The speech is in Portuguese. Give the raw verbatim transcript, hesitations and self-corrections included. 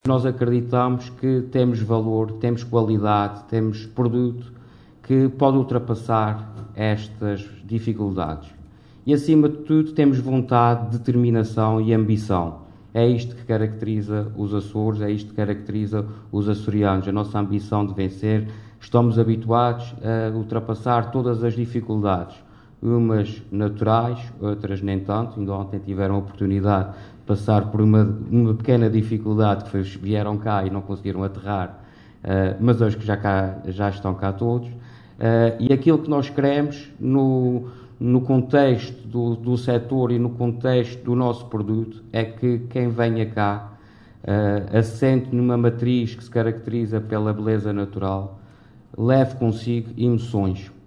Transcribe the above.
Nós acreditamos que temos valor, temos qualidade, temos produto que pode ultrapassar estas dificuldades. E, acima de tudo, temos vontade, determinação e ambição. É isto que caracteriza os Açores, é isto que caracteriza os açorianos, a nossa ambição de vencer. Estamos habituados a ultrapassar todas as dificuldades, umas naturais, outras nem tanto. Ainda ontem tiveram a oportunidade de passar por uma, uma pequena dificuldade, que foi, vieram cá e não conseguiram aterrar, uh, mas hoje que já, cá, já estão cá todos. Uh, e aquilo que nós queremos no, no contexto do, do setor e no contexto do nosso produto é que quem venha cá uh, assente numa matriz que se caracteriza pela beleza natural, leve consigo emoções.